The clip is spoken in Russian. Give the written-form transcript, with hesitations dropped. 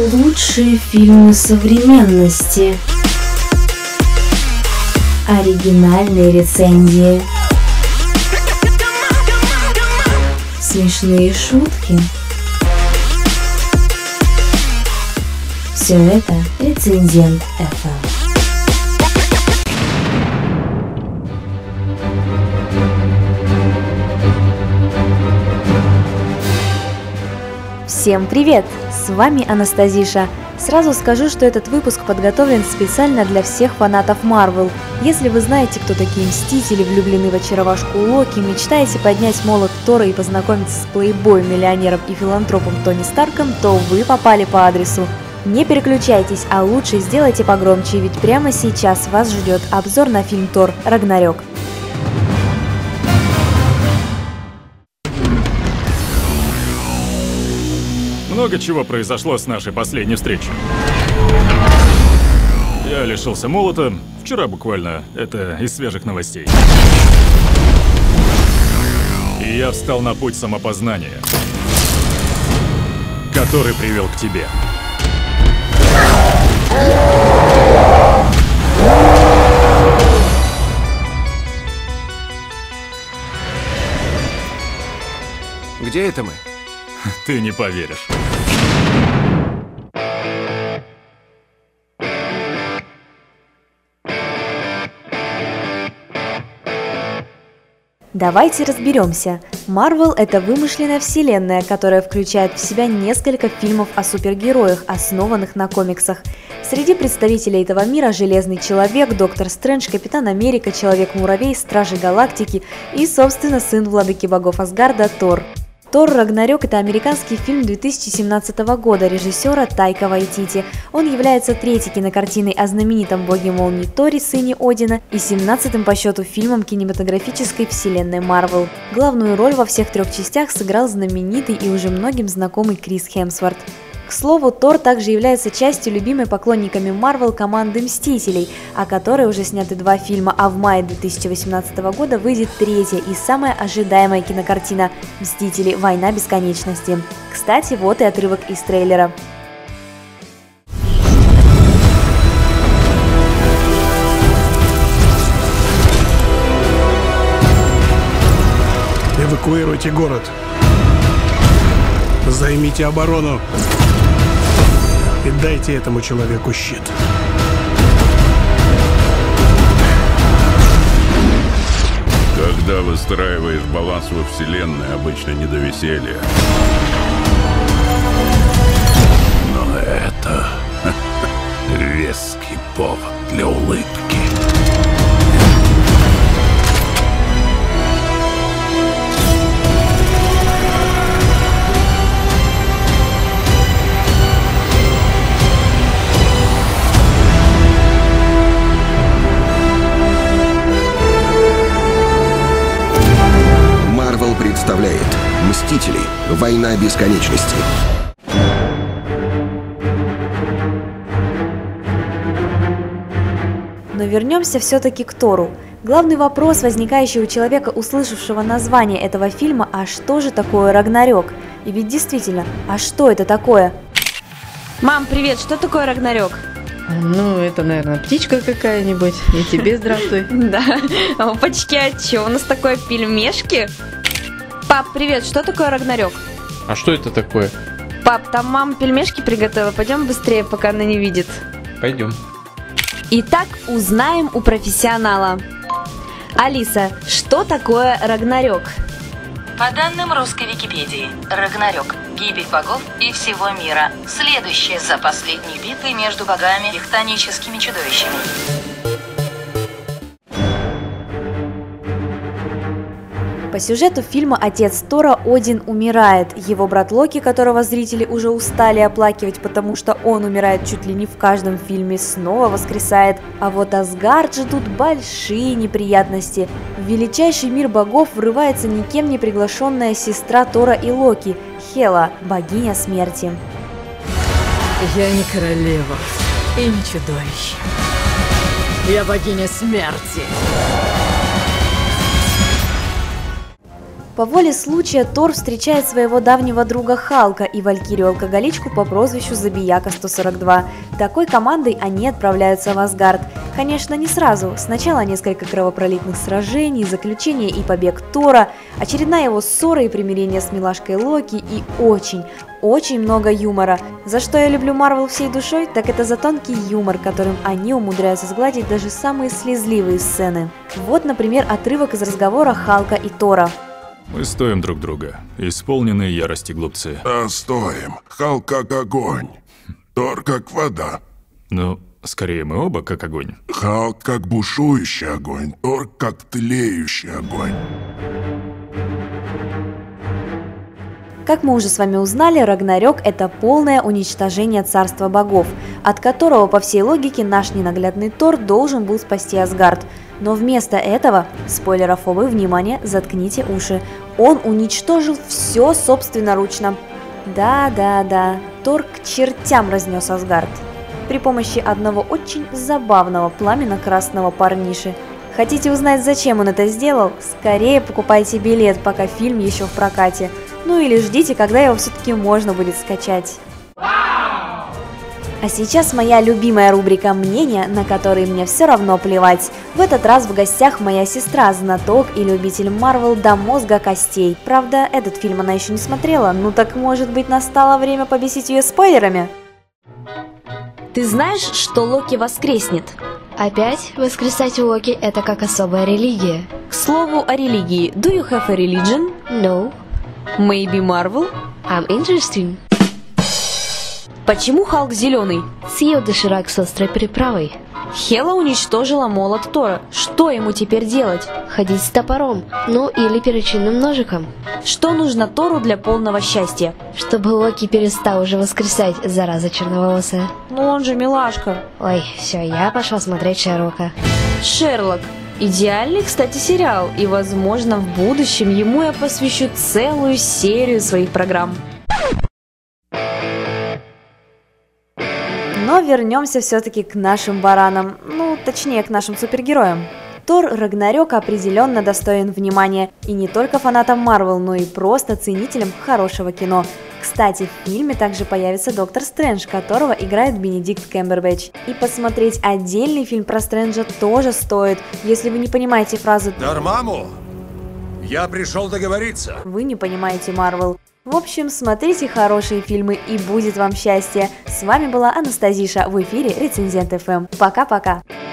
Лучшие фильмы современности. Оригинальные рецензии. Смешные шутки. Все это Рецензент FM. Всем привет! С вами Анастазиша. Сразу скажу, что этот выпуск подготовлен специально для всех фанатов Marvel. Если вы знаете, кто такие Мстители, влюблены в очаровашку Локи, мечтаете поднять молот Тора и познакомиться с плейбоем, миллионером и филантропом Тони Старком, то вы попали по адресу. Не переключайтесь, а лучше сделайте погромче, ведь прямо сейчас вас ждет обзор на фильм Тор Рагнарёк. Много чего произошло с нашей последней встречи. Я лишился молота вчера буквально, это из свежих новостей. И я встал на путь самопознания, который привел к тебе. Где это мы? Ты не поверишь. Давайте разберемся. Marvel — это вымышленная вселенная, которая включает в себя несколько фильмов о супергероях, основанных на комиксах. Среди представителей этого мира Железный Человек, Доктор Стрэндж, Капитан Америка, Человек-муравей, Стражи Галактики и, собственно, сын владыки богов Асгарда Тор. Тор Рагнарёк – это американский фильм 2017 года режиссера Тайка Вайтити. Он является третьей кинокартиной о знаменитом боге молнии Торе, сыне Одина, и 17-м по счету фильмом кинематографической вселенной Marvel. Главную роль во всех трех частях сыграл знаменитый и уже многим знакомый Крис Хемсворт. К слову, Тор также является частью любимой поклонниками Marvel команды Мстителей, о которой уже сняты два фильма, а в мае 2018 года выйдет третья и самая ожидаемая кинокартина «Мстители. Война бесконечности». Кстати, вот и отрывок из трейлера. Эвакуируйте город. Займите оборону. И дайте этому человеку щит. Когда выстраиваешь баланс во вселенной, обычно не до веселья. Но это веский повод для улыбки. Представляет «Мстители. Война бесконечности». Но вернемся все-таки к Тору. Главный вопрос, возникающий у человека, услышавшего название этого фильма, а что же такое Рагнарёк? И ведь действительно, а что это такое? Мам, привет, что такое Рагнарёк? Ну, это, наверное, птичка какая-нибудь. И тебе здравствуй. Да, опачки, а чё, у нас такое пельмешки? Пап, привет, что такое Рагнарёк? А что это такое? Пап, там мама пельмешки приготовила, пойдем быстрее, пока она не видит. Пойдем. Итак, узнаем у профессионала. Алиса, что такое Рагнарёк? По данным русской Википедии, Рагнарёк – гибель богов и всего мира, следующая за последней битвой между богами и хтоническими чудовищами. По сюжету фильма отец Тора Один умирает. Его брат Локи, которого зрители уже устали оплакивать, потому что он умирает чуть ли не в каждом фильме, снова воскресает. А вот Асгард ждут большие неприятности. В величайший мир богов врывается никем не приглашенная сестра Тора и Локи – Хела, богиня смерти. Я не королева и не чудовище. Я богиня смерти. По воле случая Тор встречает своего давнего друга Халка и Валькирию-алкоголичку по прозвищу Забияка-142. Такой командой они отправляются в Асгард. Конечно, не сразу. Сначала несколько кровопролитных сражений, заключение и побег Тора, очередная его ссора и примирение с милашкой Локи и очень много юмора. За что я люблю Марвел всей душой, так это за тонкий юмор, которым они умудряются сгладить даже самые слезливые сцены. Вот, например, отрывок из разговора Халка и Тора. Мы стоим друг друга, исполненные ярости глупцы. Стоим. Халк как огонь, Тор как вода. Ну, скорее мы оба как огонь. Халк как бушующий огонь, Тор как тлеющий огонь. Как мы уже с вами узнали, Рагнарёк – это полное уничтожение царства богов, от которого, по всей логике, наш ненаглядный Тор должен был спасти Асгард. Но вместо этого, спойлерофобы, внимание, заткните уши, он уничтожил все собственноручно. Да, Тор к чертям разнес Асгард. При помощи одного очень забавного пламенно-красного парниши. Хотите узнать, зачем он это сделал? Скорее покупайте билет, пока фильм еще в прокате. Ну или ждите, когда его все-таки можно будет скачать. А сейчас моя любимая рубрика «Мнения», на которые мне все равно плевать. В этот раз в гостях моя сестра, знаток и любитель Марвел до мозга костей. Правда, этот фильм она еще не смотрела, ну так может быть настало время побесить ее спойлерами? Ты знаешь, что Локи воскреснет? Опять? Воскресать Локи – это как особая религия. К слову о религии, do you have a religion? No. Maybe Marvel? I'm interesting. Почему Халк зеленый? Съел доширак с острой приправой. Хела уничтожила молот Тора. Что ему теперь делать? Ходить с топором, ну или перочинным ножиком. Что нужно Тору для полного счастья? Чтобы Локи перестал уже воскресать, зараза черноволосая. Ну он же милашка. Ой, все, я пошла смотреть Шерлока. Шерлок. Идеальный, кстати, сериал. И, возможно, в будущем ему я посвящу целую серию своих программ. Но вернемся все-таки к нашим баранам, ну, точнее, к нашим супергероям. Тор Рагнарёк определенно достоин внимания и не только фанатам Марвел, но и просто ценителям хорошего кино. Кстати, в фильме также появится Доктор Стрэндж, которого играет Бенедикт Камбербэтч. И посмотреть отдельный фильм про Стрэнджа тоже стоит, если вы не понимаете фразу «Дармаму! Я пришел договориться!» Вы не понимаете Марвел. В общем, смотрите хорошие фильмы и будет вам счастье. С вами была Анастасиша, в эфире Рецензент ФМ. Пока-пока!